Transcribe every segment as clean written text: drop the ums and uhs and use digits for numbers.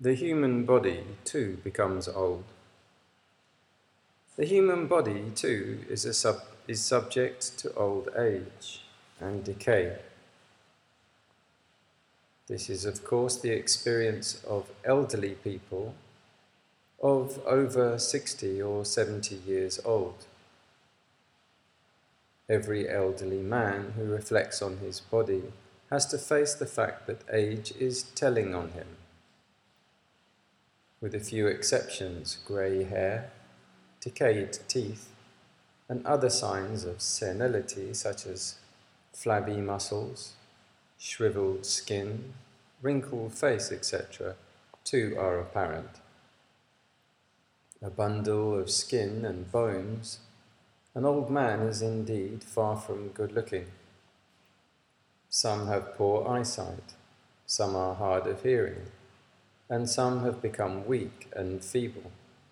The human body too becomes old. The human body too is subject to old age and decay. This is, of course, the experience of elderly people of over 60 or 70 years old. Every elderly man who reflects on his body has to face the fact that age is telling on him. With a few exceptions, grey hair, decayed teeth, and other signs of senility such as flabby muscles, shriveled skin, wrinkled face, etc., too are apparent. A bundle of skin and bones, an old man is indeed far from good-looking. Some have poor eyesight, some are hard of hearing, and some have become weak and feeble.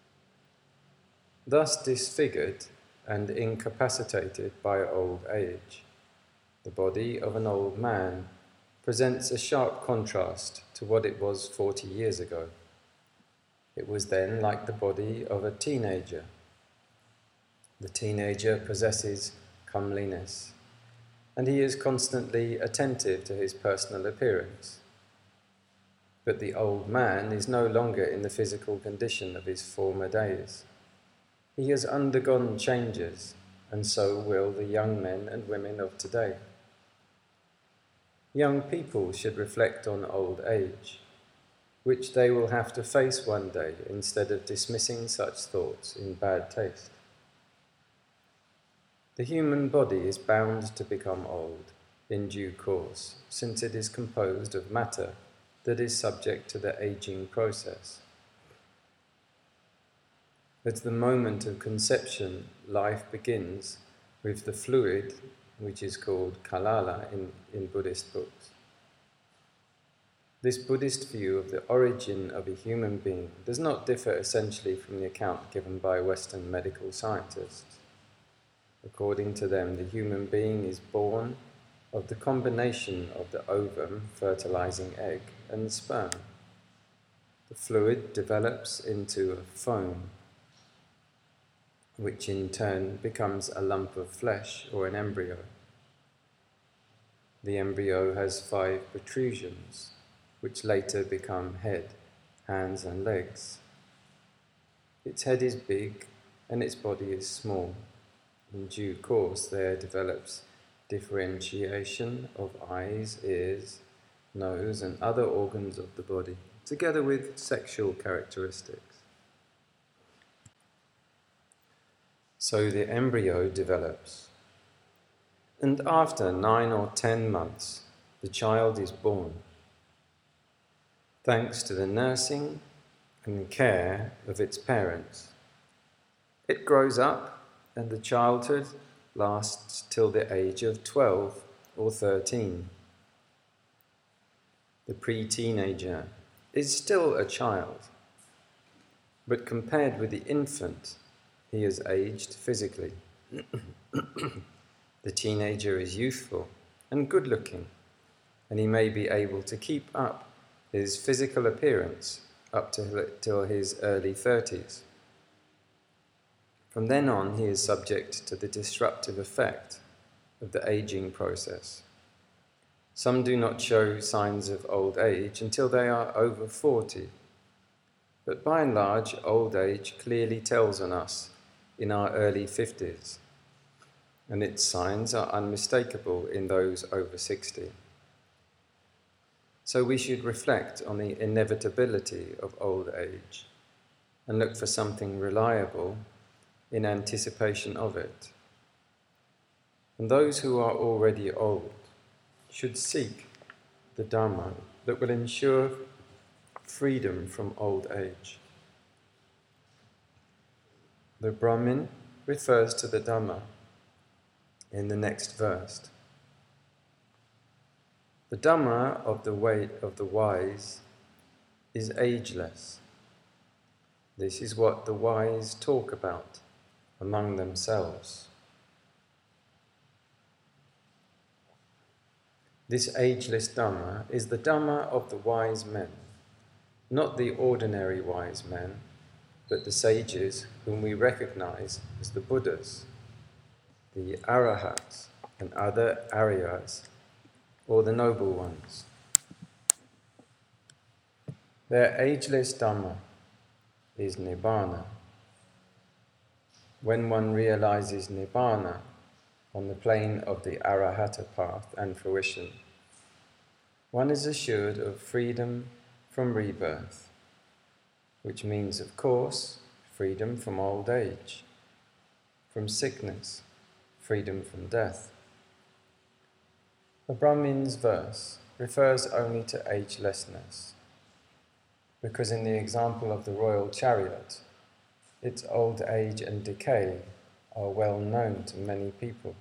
Thus disfigured and incapacitated by old age, the body of an old man presents a sharp contrast to what it was 40 years ago. It was then like the body of a teenager. The teenager possesses comeliness, and he is constantly attentive to his personal appearance. But the old man is no longer in the physical condition of his former days. He has undergone changes, and so will the young men and women of today. Young people should reflect on old age, which they will have to face one day instead of dismissing such thoughts in bad taste. The human body is bound to become old in due course, since it is composed of matter that is subject to the aging process. At the moment of conception, life begins with the fluid, which is called kalala in Buddhist books. This Buddhist view of the origin of a human being does not differ essentially from the account given by Western medical scientists. According to them, the human being is born of the combination of the ovum, fertilizing egg, and the sperm. The fluid develops into a foam, which in turn becomes a lump of flesh or an embryo. The embryo has 5 protrusions, which later become head, hands, and legs. Its head is big and its body is small. In due course, there develops differentiation of eyes, ears, nose, and other organs of the body, together with sexual characteristics. So the embryo develops, and after 9 or 10 months, the child is born. Thanks to the nursing and care of its parents, it grows up, and the childhood lasts till the age of 12 or 13. The pre-teenager is still a child, but compared with the infant, he has aged physically. The teenager is youthful and good-looking, and he may be able to keep up his physical appearance up till his early 30s. From then on, he is subject to the disruptive effect of the aging process. Some do not show signs of old age until they are over 40. But by and large, old age clearly tells on us in our early 50s, and its signs are unmistakable in those over 60. So we should reflect on the inevitability of old age and look for something reliable in anticipation of it. And those who are already old should seek the Dharma that will ensure freedom from old age. The Brahmin refers to the Dhamma in the next verse. The Dhamma of the way of the wise is ageless. This is what the wise talk about among themselves. This ageless Dhamma is the Dhamma of the wise men, not the ordinary wise men, but the sages whom we recognize as the Buddhas, the Arahats and other Aryas, or the noble ones. Their ageless Dhamma is Nibbana. When one realizes Nibbana on the plane of the Arahata path and fruition, one is assured of freedom from rebirth, which means, of course, freedom from old age, from sickness, freedom from death. The Brahmin's verse refers only to agelessness, because in the example of the royal chariot, its old age and decay are well known to many people.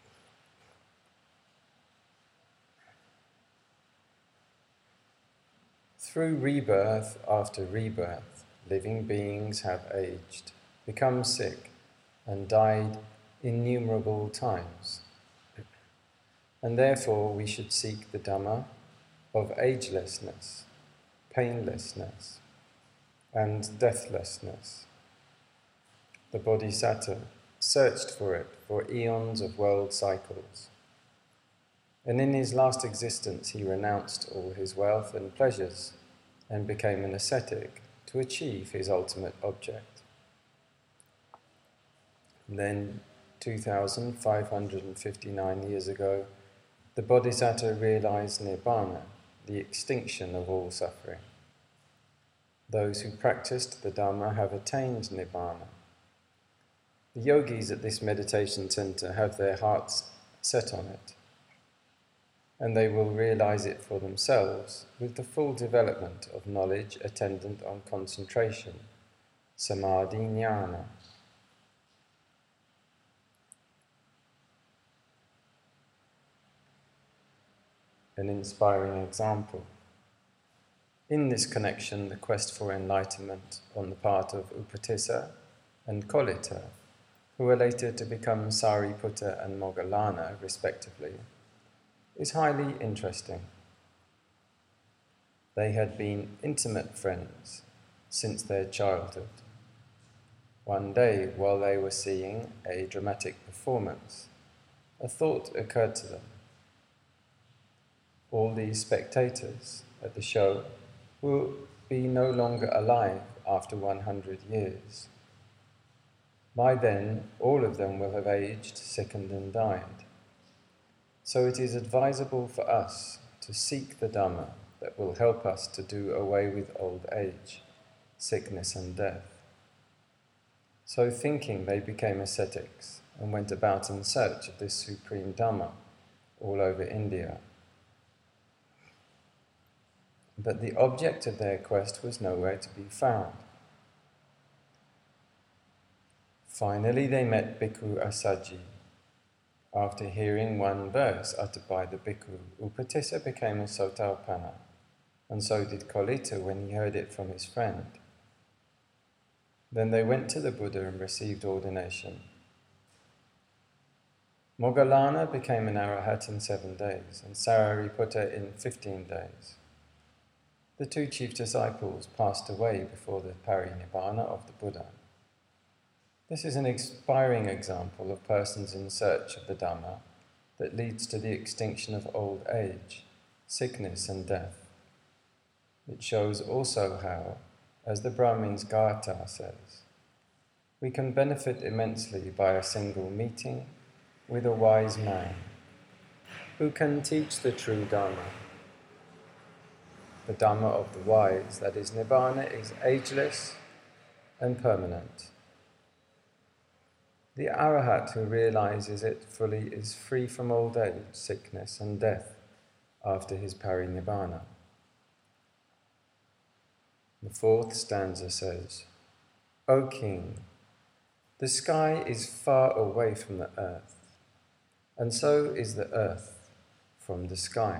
Through rebirth after rebirth, living beings have aged, become sick, and died innumerable times. And therefore we should seek the Dhamma of agelessness, painlessness, and deathlessness. The Bodhisattva searched for it for eons of world cycles. And in his last existence he renounced all his wealth and pleasures and became an ascetic to achieve his ultimate object. Then, 2,559 years ago, the Bodhisattva realized Nibbana, the extinction of all suffering. Those who practiced the Dhamma have attained Nibbana. The yogis at this meditation center have their hearts set on it, and they will realize it for themselves with the full development of knowledge attendant on concentration, samadhi jnana. An inspiring example. In this connection, the quest for enlightenment on the part of Upatissa and Kolita, who were later to become Sariputta and Moggallana, respectively, is highly interesting. They had been intimate friends since their childhood. One day, while they were seeing a dramatic performance, a thought occurred to them. All these spectators at the show will be no longer alive after 100 years. By then, all of them will have aged, sickened, and died. So it is advisable for us to seek the Dhamma that will help us to do away with old age, sickness, and death. So thinking, they became ascetics and went about in search of this supreme Dhamma all over India. But the object of their quest was nowhere to be found. Finally, they met Bhikkhu Assaji. After hearing one verse uttered by the bhikkhu, Upatissa became a Sotapanna, and so did Kolita when he heard it from his friend. Then they went to the Buddha and received ordination. Moggallana became an Arahat in 7 days, and Sariputta in 15 days. The 2 chief disciples passed away before the parinibbana of the Buddha. This is an inspiring example of persons in search of the Dhamma that leads to the extinction of old age, sickness and death. It shows also how, as the Brahmin's Gatha says, we can benefit immensely by a single meeting with a wise man who can teach the true Dhamma. The Dhamma of the wise, that is Nibbana, is ageless and permanent. The Arahat who realizes it fully is free from old age, sickness and death after his parinibbana. The 4th stanza says, O King, the sky is far away from the earth, and so is the earth from the sky.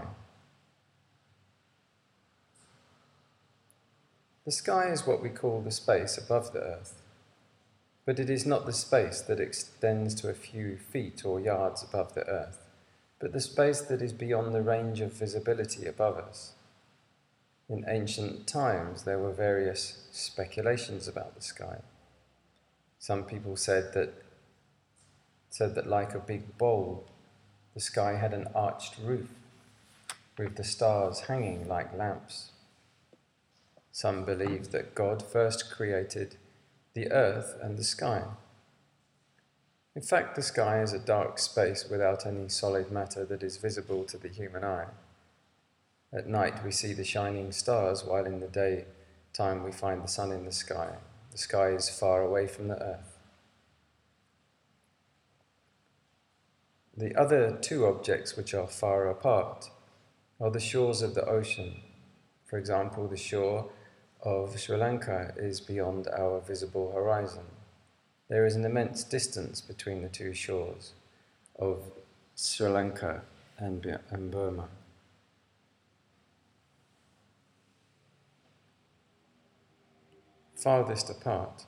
The sky is what we call the space above the earth, but it is not the space that extends to a few feet or yards above the earth, but the space that is beyond the range of visibility above us. In ancient times, there were various speculations about the sky. Some people said that like a big bowl, the sky had an arched roof, with the stars hanging like lamps. Some believed that God first created the earth and the sky. In fact, the sky is a dark space without any solid matter that is visible to the human eye. At night we see the shining stars, while in the daytime we find the sun in the sky. The sky is far away from the earth. The other two objects which are far apart are the shores of the ocean. For example, the shore of Sri Lanka is beyond our visible horizon. There is an immense distance between the two shores of Sri Lanka and Burma. Farthest apart.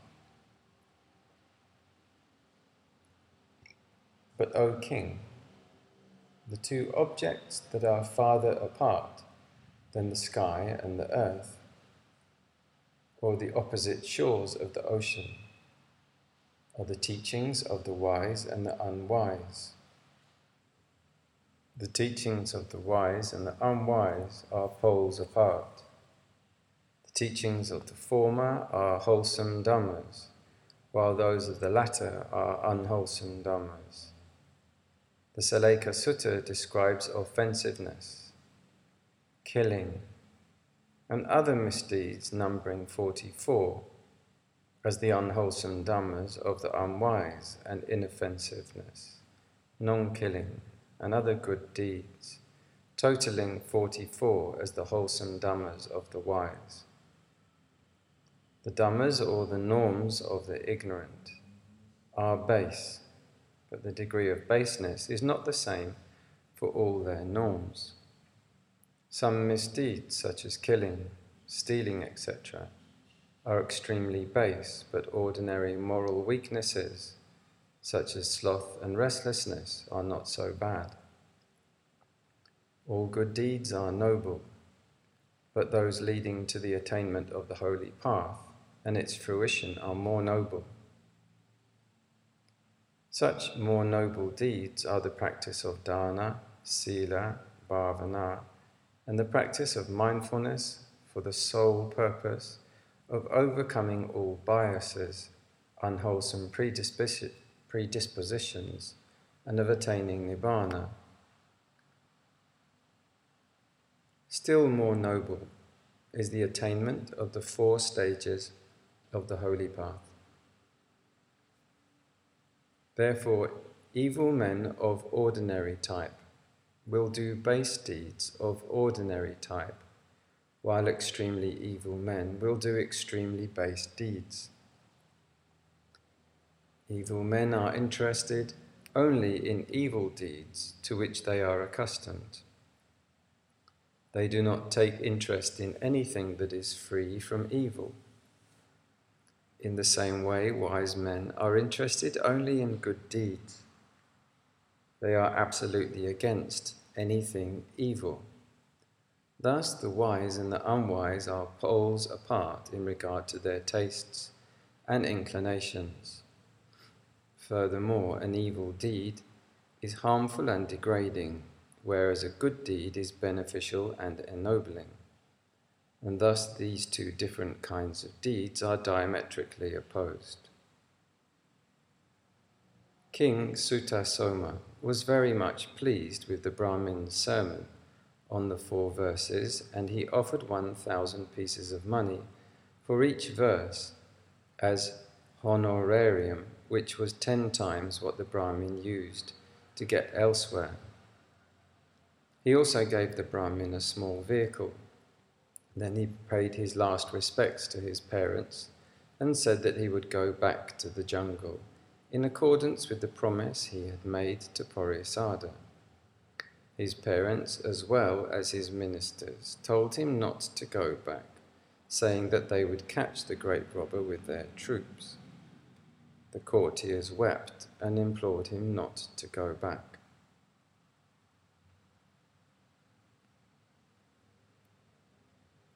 But, O King, the two objects that are farther apart than the sky and the earth, or the opposite shores of the ocean, are the teachings of the wise and the unwise. The teachings of the wise and the unwise are poles apart. The teachings of the former are wholesome dhammas, while those of the latter are unwholesome dhammas. The Saleka Sutta describes offensiveness, killing, and other misdeeds numbering 44 as the unwholesome dhammas of the unwise, and inoffensiveness, non-killing, and other good deeds, totaling 44 as the wholesome dhammas of the wise. The dhammas, or the norms of the ignorant, are base, but the degree of baseness is not the same for all their norms. Some misdeeds, such as killing, stealing, etc., are extremely base, but ordinary moral weaknesses, such as sloth and restlessness, are not so bad. All good deeds are noble, but those leading to the attainment of the holy path and its fruition are more noble. Such more noble deeds are the practice of dana, sila, bhavana, and the practice of mindfulness for the sole purpose of overcoming all biases, unwholesome predispositions, and of attaining nibbana. Still more noble is the attainment of the 4 stages of the holy path. Therefore, evil men of ordinary type will do base deeds of ordinary type, while extremely evil men will do extremely base deeds. Evil men are interested only in evil deeds to which they are accustomed. They do not take interest in anything that is free from evil. In the same way, wise men are interested only in good deeds. They are absolutely against anything evil. Thus, the wise and the unwise are poles apart in regard to their tastes and inclinations. Furthermore, an evil deed is harmful and degrading, whereas a good deed is beneficial and ennobling. And thus these two different kinds of deeds are diametrically opposed. King Sutasoma was very much pleased with the Brahmin's sermon on the 4 verses, and he offered 1,000 pieces of money for each verse as honorarium, which was 10 times what the Brahmin used to get elsewhere. He also gave the Brahmin a small vehicle. Then he paid his last respects to his parents and said that he would go back to the jungle in accordance with the promise he had made to Porisada. His parents, as well as his ministers, told him not to go back, saying that they would catch the great robber with their troops. The courtiers wept and implored him not to go back.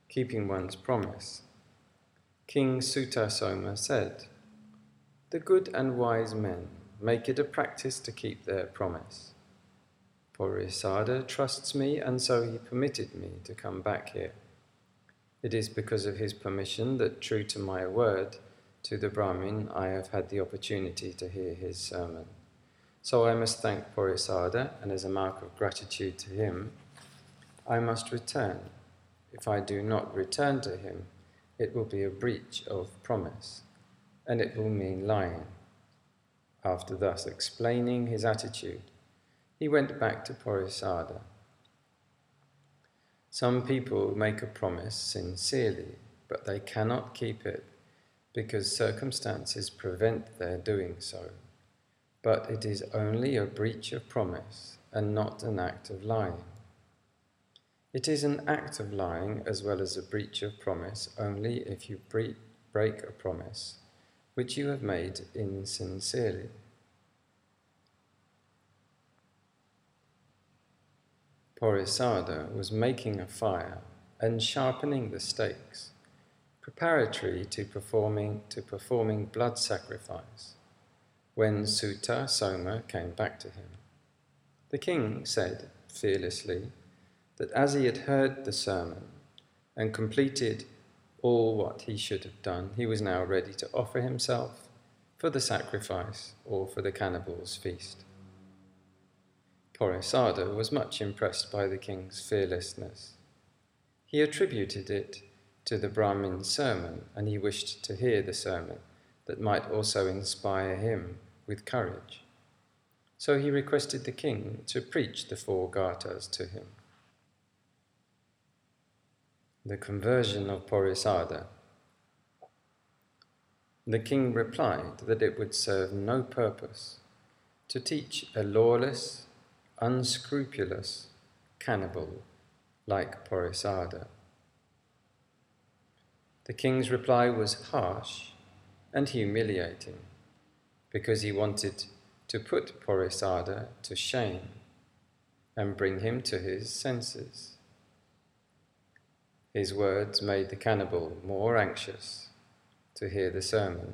keeping one's promise. King Sutasoma said, "The good and wise men make it a practice to keep their promise. Porisada trusts me, and so he permitted me to come back here. It is because of his permission that, true to my word to the Brahmin, I have had the opportunity to hear his sermon. So I must thank Porisada, and as a mark of gratitude to him, I must return. If I do not return to him, it will be a breach of promise, and it will mean lying." After thus explaining his attitude, he went back to Porisada. Some people make a promise sincerely, but they cannot keep it because circumstances prevent their doing so. But it is only a breach of promise and not an act of lying. It is an act of lying as well as a breach of promise only if you break a promise which you have made insincerely. Porisada was making a fire and sharpening the stakes, preparatory to performing blood sacrifice, when Sutta Soma came back to him. The king said fearlessly that as he had heard the sermon and completed all what he should have done, he was now ready to offer himself for the sacrifice or for the cannibals' feast. Porisada was much impressed by the king's fearlessness. He attributed it to the Brahmin's sermon, and he wished to hear the sermon that might also inspire him with courage. So he requested the king to preach the 4 Gathas to him. The conversion of Porisada. The king replied that it would serve no purpose to teach a lawless, unscrupulous cannibal like Porisada. The king's reply was harsh and humiliating because he wanted to put Porisada to shame and bring him to his senses. His words made the cannibal more anxious to hear the sermon.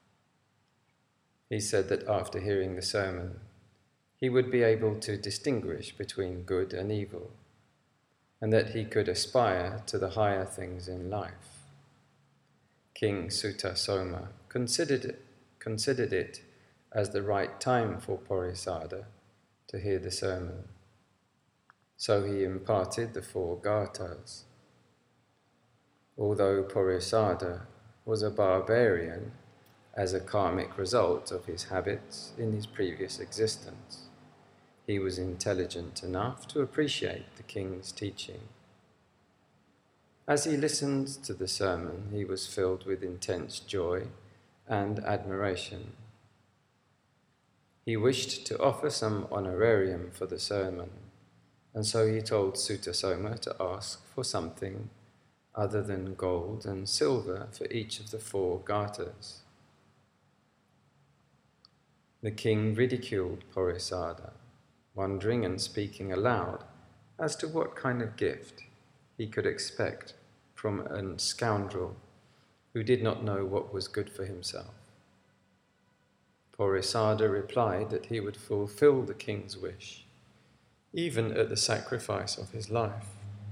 He said that after hearing the sermon, he would be able to distinguish between good and evil, and that he could aspire to the higher things in life. King Sutta Soma considered it as the right time for Porisada to hear the sermon. So he imparted the 4 Gathas. Although Porisada was a barbarian as a karmic result of his habits in his previous existence, he was intelligent enough to appreciate the king's teaching. As he listened to the sermon, he was filled with intense joy and admiration. He wished to offer some honorarium for the sermon, and so he told Sutta Soma to ask for something other than gold and silver for each of the 4 Gathas. The king ridiculed Porisada, wondering and speaking aloud as to what kind of gift he could expect from a scoundrel who did not know what was good for himself. Porisada replied that he would fulfill the king's wish, even at the sacrifice of his life.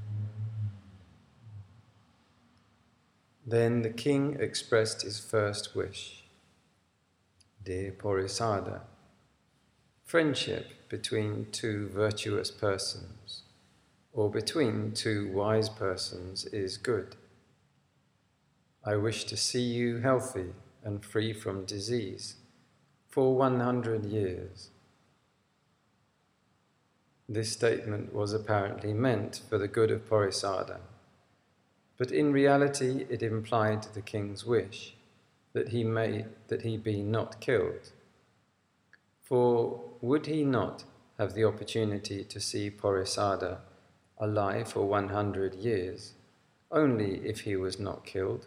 Then the king expressed his first wish. "Dear Porisada, friendship between 2 virtuous persons or between 2 wise persons is good. I wish to see you healthy and free from disease for 100 years. This statement was apparently meant for the good of Porisada, but in reality it implied the king's wish that he be not killed. For would he not have the opportunity to see Porisada alive for 100 years, only if he was not killed?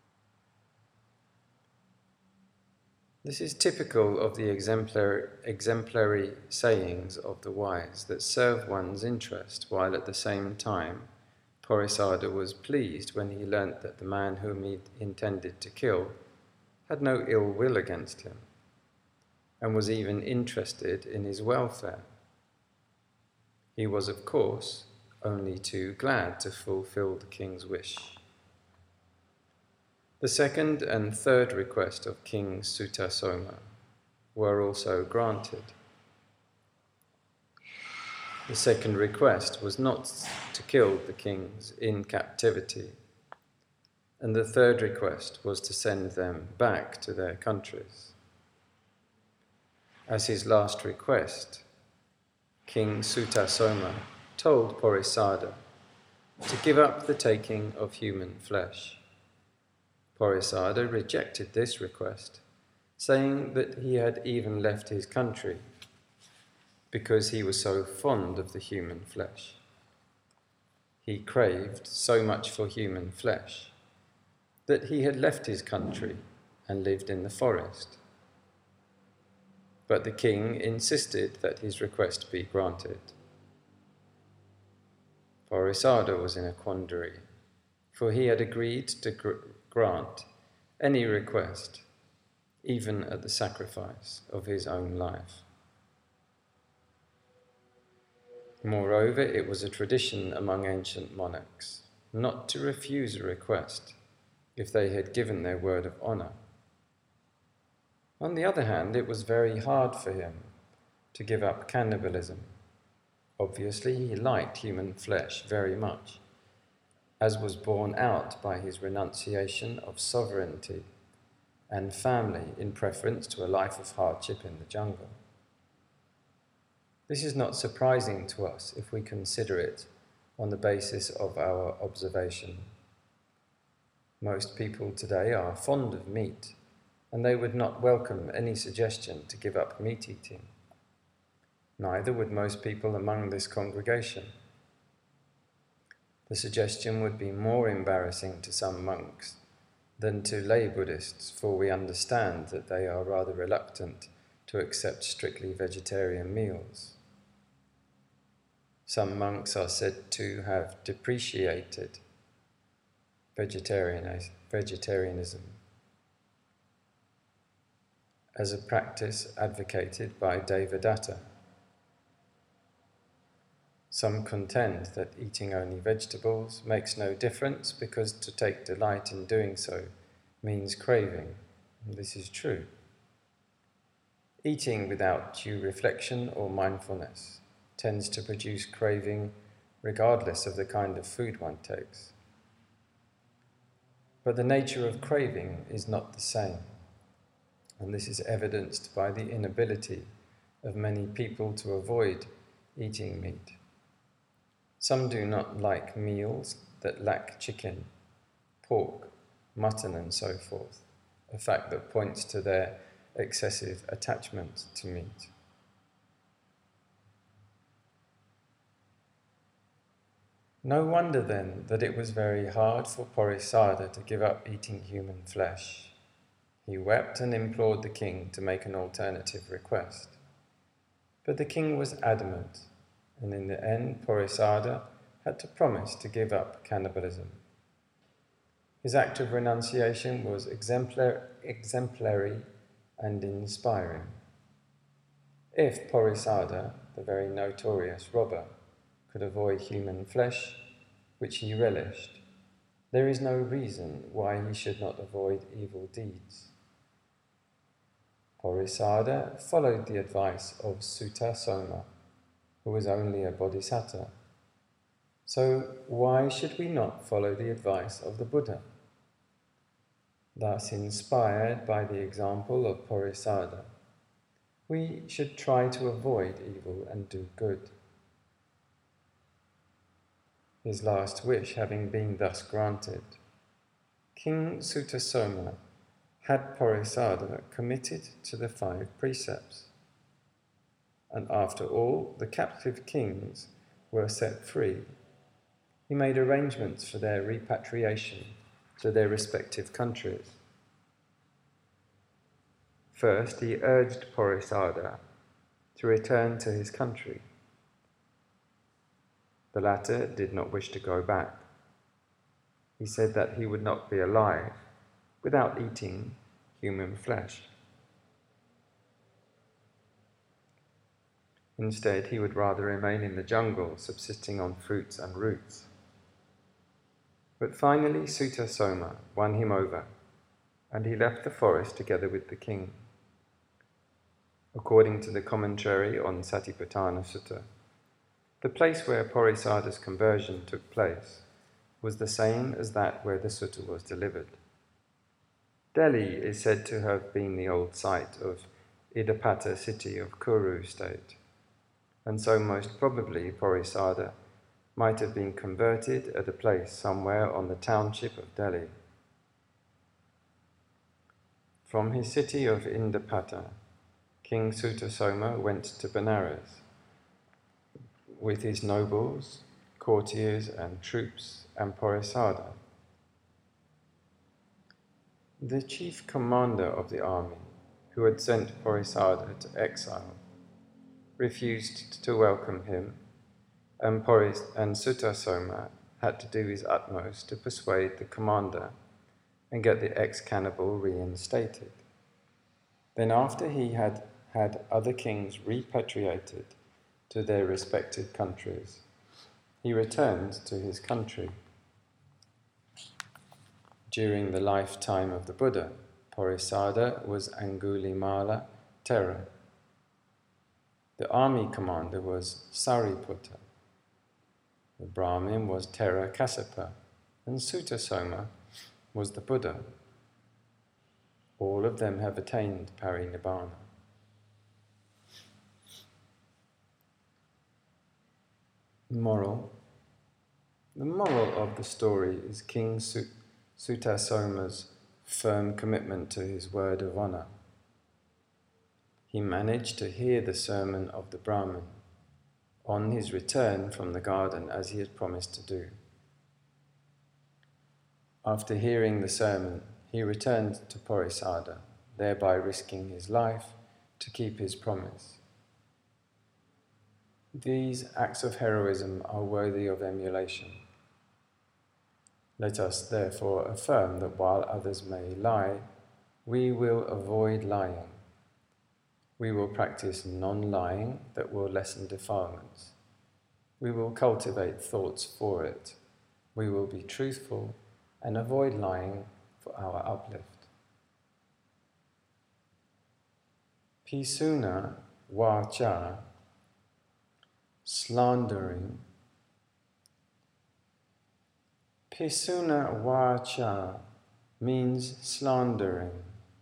This is typical of the exemplary sayings of the wise that serve one's interest while at the same time Porisada was pleased when he learnt that the man whom he intended to kill had no ill will against him, and was even interested in his welfare. He was, of course, only too glad to fulfill the king's wish. The second and third request of King Sutasoma were also granted. The second request was not to kill the kings in captivity, and the third request was to send them back to their countries. As his last request, King Sutasoma told Porisada to give up the taking of human flesh. Porisada rejected this request, saying that he had even left his country because he was so fond of the human flesh. He craved so much for human flesh that he had left his country and lived in the forest. But the king insisted that his request be granted. Porisada was in a quandary, for he had agreed to grant any request, even at the sacrifice of his own life. Moreover, it was a tradition among ancient monarchs not to refuse a request if they had given their word of honor. On the other hand, it was very hard for him to give up cannibalism. Obviously, he liked human flesh very much, as was borne out by his renunciation of sovereignty and family in preference to a life of hardship in the jungle. This is not surprising to us if we consider it on the basis of our observation. Most people today are fond of meat, and they would not welcome any suggestion to give up meat eating. Neither would most people among this congregation. The suggestion would be more embarrassing to some monks than to lay Buddhists, for we understand that they are rather reluctant to accept strictly vegetarian meals. Some monks are said to have depreciated vegetarianism as a practice advocated by Devadatta. Some contend that eating only vegetables makes no difference because to take delight in doing so means craving, and this is true. Eating without due reflection or mindfulness tends to produce craving regardless of the kind of food one takes. But the nature of craving is not the same, and this is evidenced by the inability of many people to avoid eating meat. Some do not like meals that lack chicken, pork, mutton, and so forth, a fact that points to their excessive attachment to meat. No wonder then that it was very hard for Porisada to give up eating human flesh. He wept and implored the king to make an alternative request. But the king was adamant, and in the end Porisada had to promise to give up cannibalism. His act of renunciation was exemplary and inspiring. If Porisada, the very notorious robber, could avoid human flesh, which he relished, there is no reason why he should not avoid evil deeds. Porisada followed the advice of Sutasoma, who was only a bodhisattva. So why should we not follow the advice of the Buddha? Thus, inspired by the example of Porisada, we should try to avoid evil and do good. His last wish having been thus granted, King Sutasoma had Porisada committed to the 5 precepts. And after all the captive kings were set free, he made arrangements for their repatriation to their respective countries. First, he urged Porisada to return to his country. The latter did not wish to go back, he said that he would not be alive without eating human flesh. Instead, he would rather remain in the jungle, subsisting on fruits and roots. But finally, Sutta Soma won him over, and he left the forest together with the king. According to the commentary on Satipatthana Sutta, the place where Porisada's conversion took place was the same as that where the sutta was delivered. Delhi is said to have been the old site of Idapata city of Kuru state, and so most probably Porisada might have been converted at a place somewhere on the township of Delhi. From his city of Indapata, King Sutta Soma went to Benares with his nobles, courtiers and troops and Porisada. The chief commander of the army, who had sent Porisada to exile, refused to welcome him, and Sutta Soma had to do his utmost to persuade the commander and get the ex-cannibal reinstated. Then, after he had had other kings repatriated to their respective countries, he returned to his country. During the lifetime of the Buddha, Porisada was Angulimala Thera. The army commander was Sariputta. The Brahmin was Thera Kassapa, and Sutta Soma was the Buddha. All of them have attained Parinibbana. Moral. The moral of the story is King Sutta Soma's firm commitment to his word of honor. He managed to hear the sermon of the Brahmin on his return from the garden as he had promised to do. After hearing the sermon, he returned to Porisada, thereby risking his life to keep his promise. These acts of heroism are worthy of emulation. Let us therefore affirm that while others may lie, we will avoid lying. We will practice non-lying that will lessen defilements. We will cultivate thoughts for it. We will be truthful and avoid lying for our uplift. Pisuna vacha, slandering. Pisuna vacha means slandering.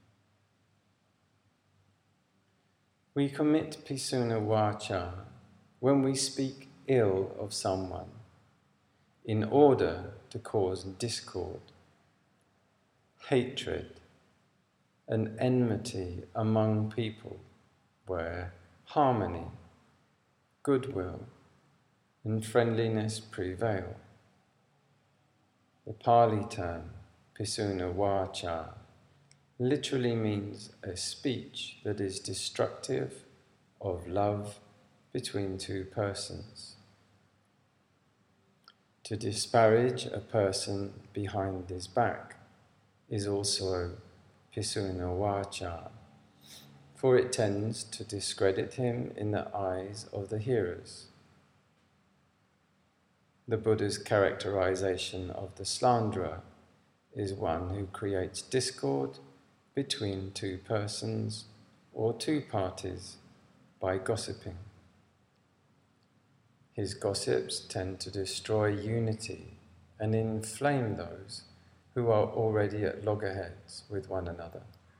We commit pisuna vacha when we speak ill of someone in order to cause discord, hatred, and enmity among people, where harmony, goodwill, and friendliness prevail. The Pali term, pisuna vacha, literally means a speech that is destructive of love between two persons. To disparage a person behind his back is also pisuna vacha, for it tends to discredit him in the eyes of the hearers. The Buddha's characterization of the slanderer is one who creates discord between two persons or two parties by gossiping. His gossips tend to destroy unity and inflame those who are already at loggerheads with one another.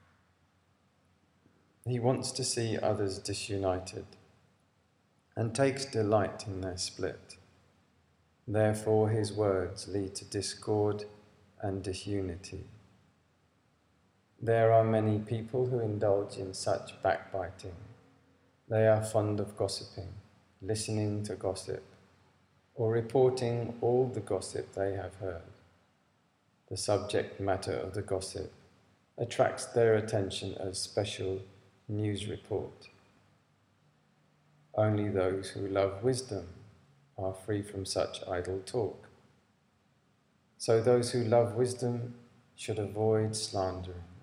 He wants to see others disunited and takes delight in their split. Therefore, his words lead to discord and disunity. There are many people who indulge in such backbiting. They are fond of gossiping, listening to gossip, or reporting all the gossip they have heard. The subject matter of the gossip attracts their attention as special news report. Only those who love wisdom are free from such idle talk. So those who love wisdom should avoid slandering.